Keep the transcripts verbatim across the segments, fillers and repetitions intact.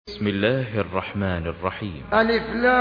بسم الله الرحمن الرحيم. ألف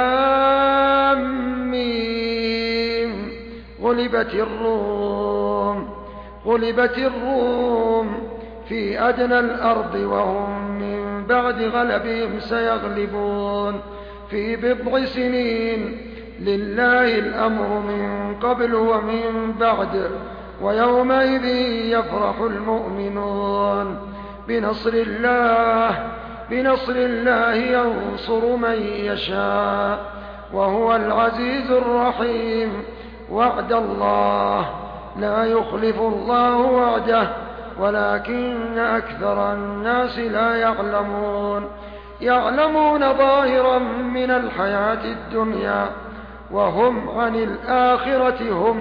لام ميم. غلبت الروم غلبت الروم في أدنى الأرض وهم من بعد غلبهم سيغلبون في بضع سنين. لله الأمر من قبل ومن بعد ويومئذ يفرح المؤمنون بنصر الله بنصر الله ينصر من يشاء وهو العزيز الرحيم. وعد الله لا يخلف الله وعده ولكن أكثر الناس لا يعلمون يعلمون ظاهرا من الحياة الدنيا وهم عن الآخرة هم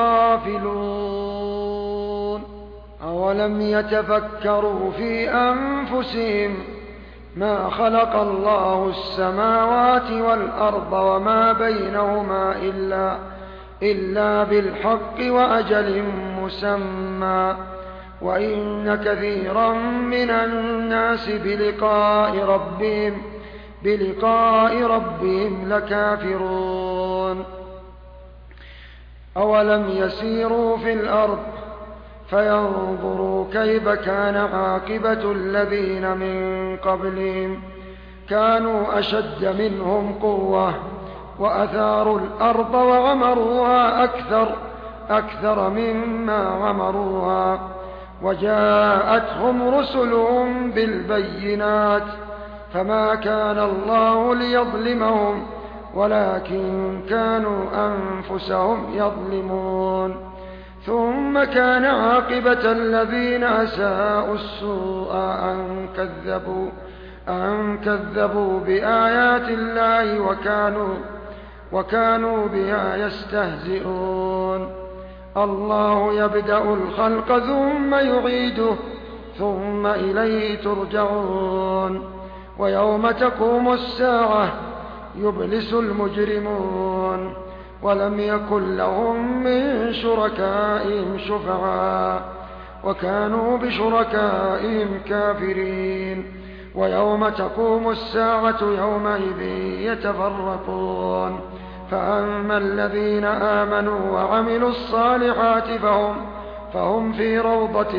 غافلون. أولم يتفكروا في أنفسهم ما خلق الله السماوات والأرض وما بينهما إلا, إلا بالحق وأجل مسمى وإن كثيرا من الناس بلقاء ربهم, بلقاء ربهم لكافرون. أولم يسيروا في الأرض فينظروا كيف كان عاقبة الذين من قبلهم كانوا أشد منهم قوة وأثاروا الأرض وعمروها أكثر, أكثر مما عمروها وجاءتهم رسلهم بالبينات فما كان الله ليظلمهم ولكن كانوا أنفسهم يظلمون. ثم كان عاقبة الذين أساءوا السوء أن كذبوا, أن كذبوا بآيات الله وكانوا, وكانوا بها يستهزئون. الله يبدأ الخلق ثم يعيده ثم إليه ترجعون. ويوم تقوم الساعة يبلس المجرمون ولم يكن لهم من شركائهم شفعاء وكانوا بشركائهم كافرين. ويوم تقوم الساعة يومئذ يتفرقون فأما الذين آمنوا وعملوا الصالحات فهم, فهم في روضة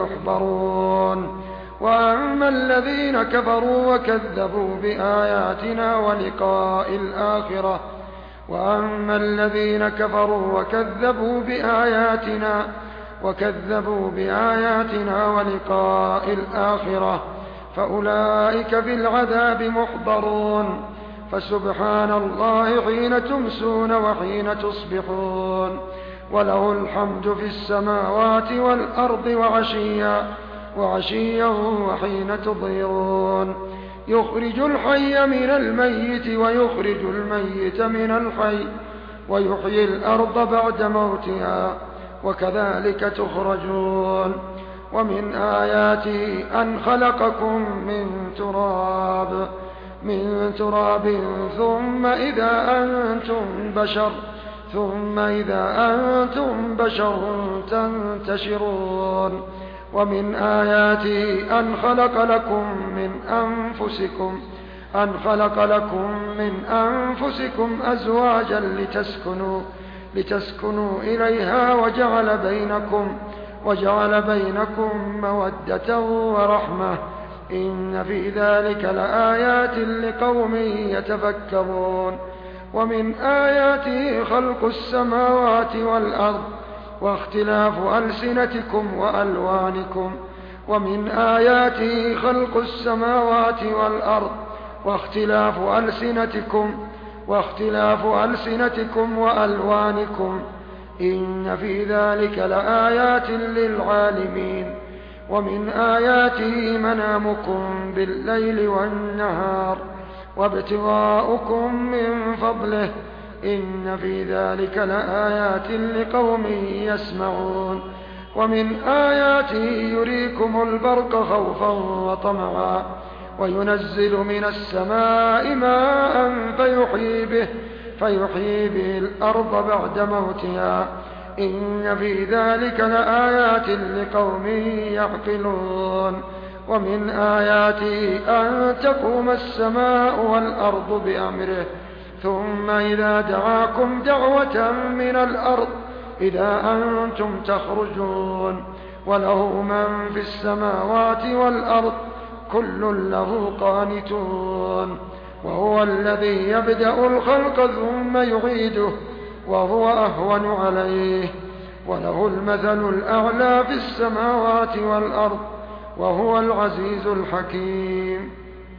يحبرون. وأما الذين كفروا وكذبوا بآياتنا ولقاء الآخرة وأما الذين كفروا وكذبوا بآياتنا وكذبوا بآياتنا ولقاء الآخرة فأولئك في العذاب محضرون. فسبحان الله حين تمسون وحين تصبحون وله الحمد في السماوات والأرض وعشيا, وعشيا وحين تظهرون. يخرج الحي من الميت ويخرج الميت من الحي ويحيي الأرض بعد موتها وكذلك تخرجون. ومن آياته أن خلقكم من تراب من تراب ثم إذا أنتم بشر ثم إذا أنتم بشر تنتشرون. ومن آياته أن خلق لكم من أنفسكم أن خلق لكم من أنفسكم أزواجا لتسكنوا لتسكنوا إليها وجعل بينكم وجعل بينكم مودة ورحمة إن في ذلك لآيات لقوم يتفكرون. ومن آياته خلق السماوات والأرض واختلاف ألسنتكم وألوانكم. ومن آياته خلق السماوات والأرض واختلاف ألسنتكم واختلاف ألسنتكم وألوانكم إن في ذلك لآيات للعالمين. ومن آياته منامكم بالليل والنهار وابتغاؤكم من فضله إن في ذلك لآيات لقوم يسمعون. ومن آياته يريكم البرق خوفا وطمعا وينزل من السماء ماء فيحيي به, فيحيي به الأرض بعد موتها إن في ذلك لآيات لقوم يعقلون. ومن آياته أن تقوم السماء والأرض بأمره ثم إذا دعاكم دعوة من الأرض إذا أنتم تخرجون وله من في السماوات والأرض كل له قانتون وهو الذي يبدأ الخلق ثم يعيده وهو أهون عليه وله المثل الأعلى في السماوات والأرض وهو العزيز الحكيم.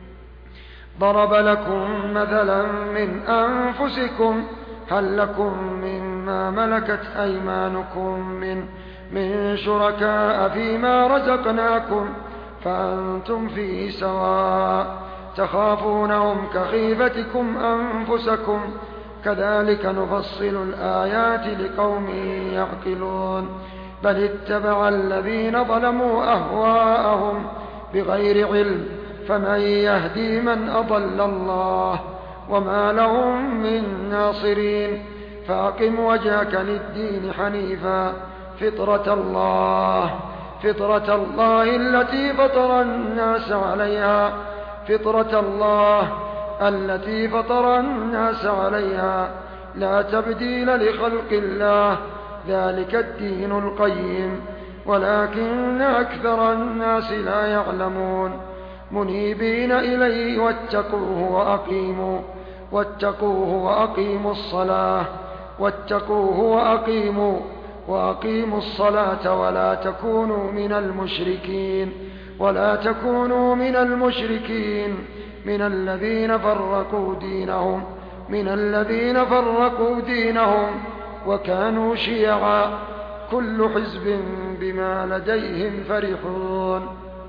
ضرب لكم مثلا من أنفسكم هل لكم مما ملكت أيمانكم من من شركاء فيما رزقناكم فأنتم فيه سواء تخافونهم كخيفتكم أنفسكم كذلك نفصل الآيات لقوم يعقلون بل اتبع الذين ظلموا أهواءهم بغير علم فمن يهدي من أضل الله وما لهم من ناصرين فأقم وجهك للدين حنيفا فطرة الله فطرة الله التي فطر الناس عليها فطرة الله التي فطر الناس عليها لا تبديل لخلق الله ذلك الدين القيم ولكن أكثر الناس لا يعلمون منيبين إليه واتقوه وأقيموا واتقوه وأقيموا الصلاة واتقوه وأقيموا وأقيموا الصلاة ولا تكونوا من المشركين ولا تكونوا من المشركين من الذين فرقوا دينهم من الذين فرقوا دينهم وكانوا شيعا كل حزب بما لديهم فرحون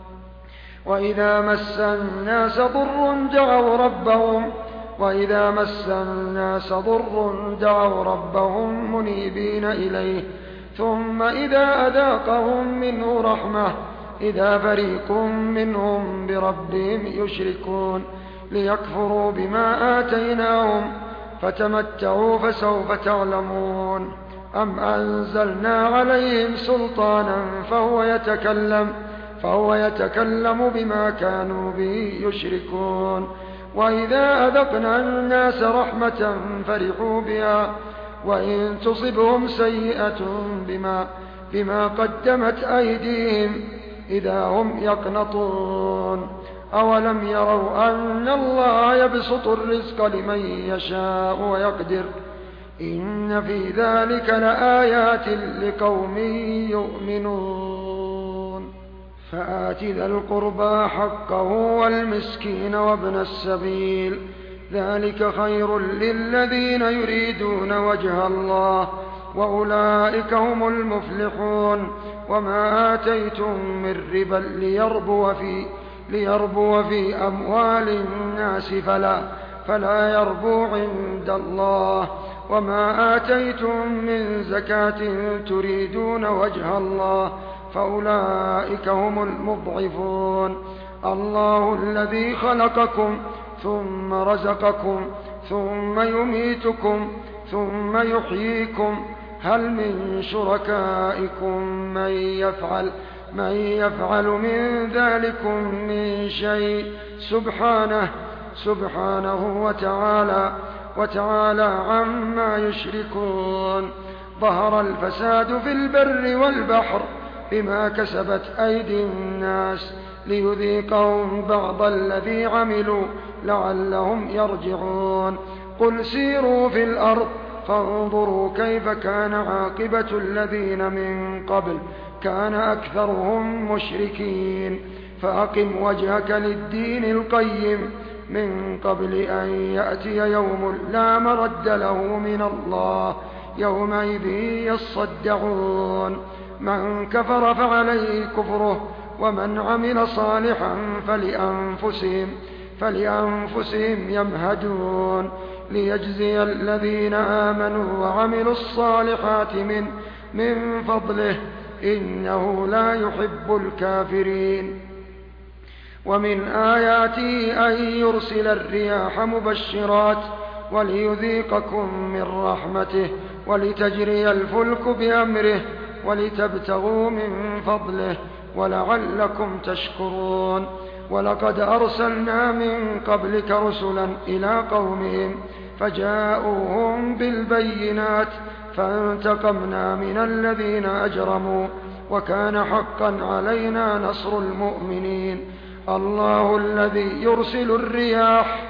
وإذا مس الناس ضر دعوا ربهم وإذا مس الناس ضر دعوا ربهم منيبين إليه ثم إذا أذاقهم منه رحمة إذا فريق منهم بربهم يشركون ليكفروا بما آتيناهم فتمتعوا فسوف تعلمون أم أنزلنا عليهم سلطانا فهو يتكلم فهو يتكلم بما كانوا به يشركون وإذا أذقنا الناس رحمة فرحوا بها وإن تصبهم سيئة بما, بما قدمت أيديهم إذا هم يقنطون أولم يروا أن الله يبسط الرزق لمن يشاء ويقدر إن في ذلك لآيات لقوم يؤمنون فآت ذا القربى حقه والمسكين وابن السبيل ذلك خير للذين يريدون وجه الله وأولئك هم المفلحون وما آتيتم من ربا ليربو في, ليربو في أموال الناس فلا, فلا يربو عند الله وما آتيتم من زكاة تريدون وجه الله فأولئك هم المضعفون الله الذي خلقكم ثم رزقكم ثم يميتكم ثم يحييكم هل من شركائكم من يفعل من يفعل من ذلكم من شيء سبحانه سبحانه وتعالى وتعالى عما يشركون ظهر الفساد في البر والبحر بما كسبت أيدي الناس ليذيقهم بعض الذي عملوا لعلهم يرجعون قل سيروا في الأرض فانظروا كيف كان عاقبة الذين من قبل كان أكثرهم مشركين فأقم وجهك للدين القيم من قبل أن يأتي يوم لا مرد له من الله يومئذ يصدعون من كفر فعليه كفره ومن عمل صالحا فلأنفسهم فلأنفسهم يمهدون ليجزي الذين آمنوا وعملوا الصالحات من من فضله إنه لا يحب الكافرين ومن آياته أن يرسل الرياح مبشرات وليذيقكم من رحمته ولتجري الفلك بأمره ولتبتغوا من فضله ولعلكم تشكرون. ولقد أرسلنا من قبلك رسلا إلى قومهم فجاءوهم بالبينات فانتقمنا من الذين أجرموا وكان حقا علينا نصر المؤمنين. الله الذي يرسل الرياح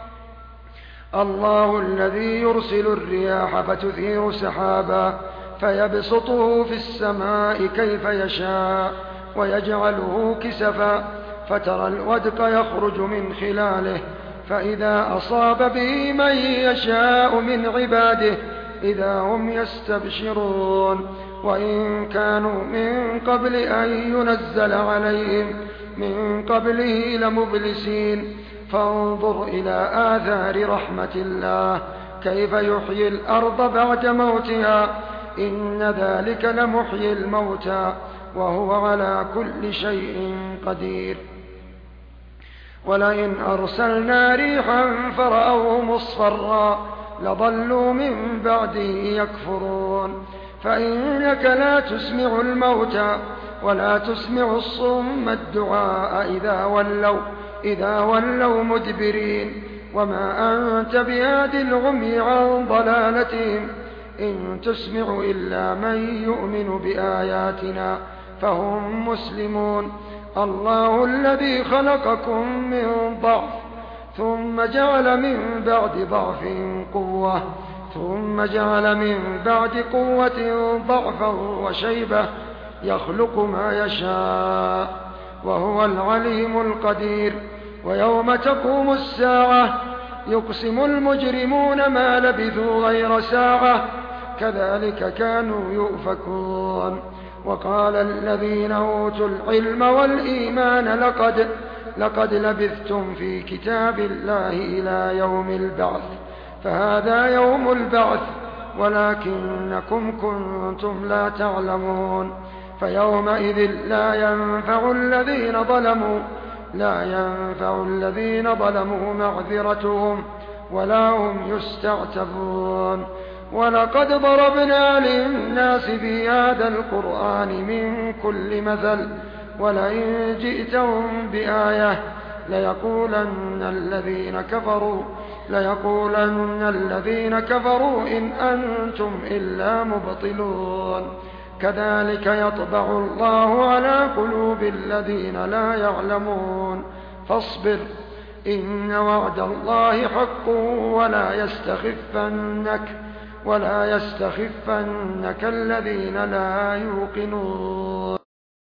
الله الذي يرسل الرياح فتثير سحابا فيبسطه في السماء كيف يشاء ويجعله كسفا فترى الودق يخرج من خلاله فإذا أصاب به من يشاء من عباده إذا هم يستبشرون. وإن كانوا من قبل أن ينزل عليهم من قبله لمبلسين. فانظر إلى آثار رحمة الله كيف يحيي الأرض بعد موتها إن ذلك لمحيي الموتى وهو على كل شيء قدير. ولئن أرسلنا ريحا فرأوه مصفرا لظلوا من بعده يكفرون. فإنك لا تسمع الموتى ولا تسمع الصم الدعاء إذا ولوا إذا ولوا مدبرين. وما أنت بهاد العمي عن ضلالتهم إن تسمع إلا من يؤمن بآياتنا فهم مسلمون. الله الذي خلقكم من ضعف ثم جعل من بعد ضعف قوة ثم جعل من بعد قوة ضعفا وشيبة يخلق ما يشاء وهو العليم القدير. ويوم تقوم الساعة يقسم المجرمون ما لبثوا غير ساعة كذلك كانوا يؤفكون. وقال الذين أوتوا العلم والإيمان لقد, لقد لبثتم في كتاب الله إلى يوم البعث فهذا يوم البعث ولكنكم كنتم لا تعلمون. فيومئذ لا ينفع الذين ظلموا لا ينفع الذين ظلموا معذرتهم ولا هم يستعتبون. ولقد ضربنا للناس في هذا القرآن من كل مثل ولئن جئتهم بآية ليقولن الذين كفروا ليقولن الذين كفروا إن أنتم إلا مبطلون. كذلك يطبع الله على قلوب الذين لا يعلمون. فاصبر إن وعد الله حق ولا يستخفنك ولا يستخفنك الذين لا يوقنون.